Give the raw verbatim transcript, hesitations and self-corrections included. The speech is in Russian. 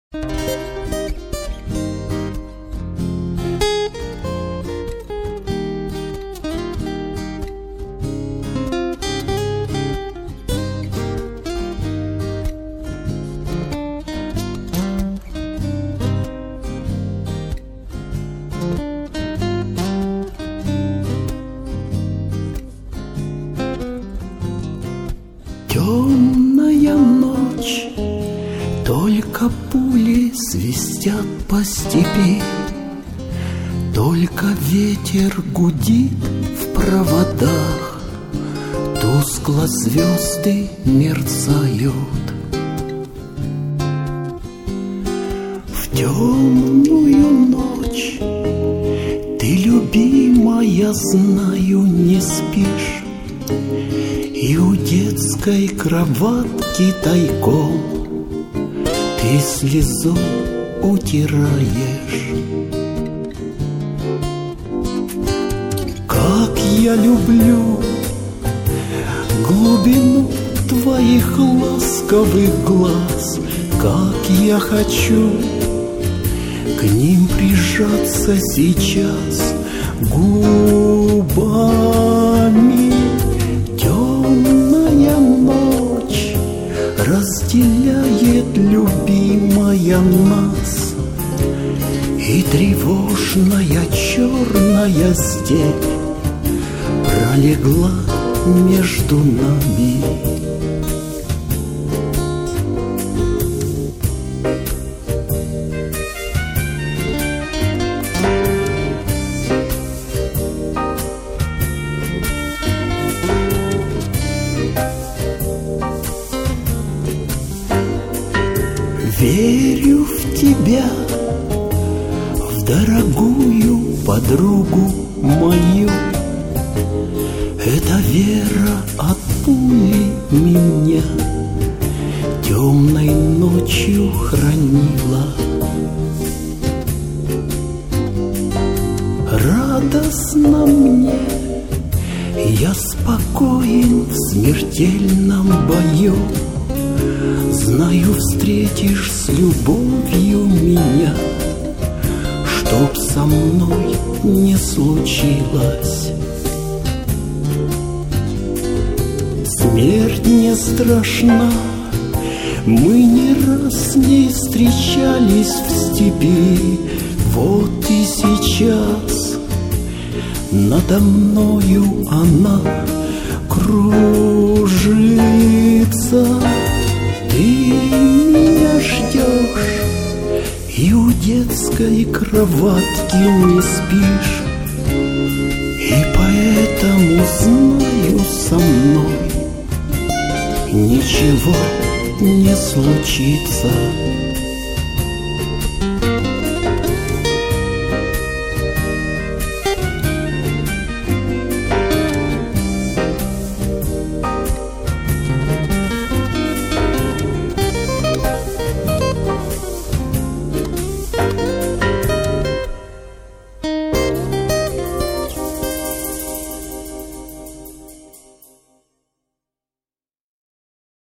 Темная ночь, только пули свистят по степи, только ветер гудит в проводах, тускло звезды мерцают. В темную ночь ты, любимая, знаю, не спишь, и у детской кроватки тайком ты слезу утираешь. Как я люблю глубину твоих ласковых глаз, как я хочу к ним прижаться сейчас губами. Темная ночь разделяет, любимая, нас, и тревожная черная степь пролегла между нами. Верю в тебя, в дорогую подругу мою. Эта вера от пули меня темной ночью хранила. Радостно мне, я спокоен в смертельном бою. Знаю, встретишь с любовью меня, чтоб со мной не случилось. Смерть не страшна, мы не раз с ней встречались в степи. Вот и сейчас надо мною она кружится. Ты меня ждешь, и у детской кроватки не спишь, и поэтому знаю, со мной ничего не случится.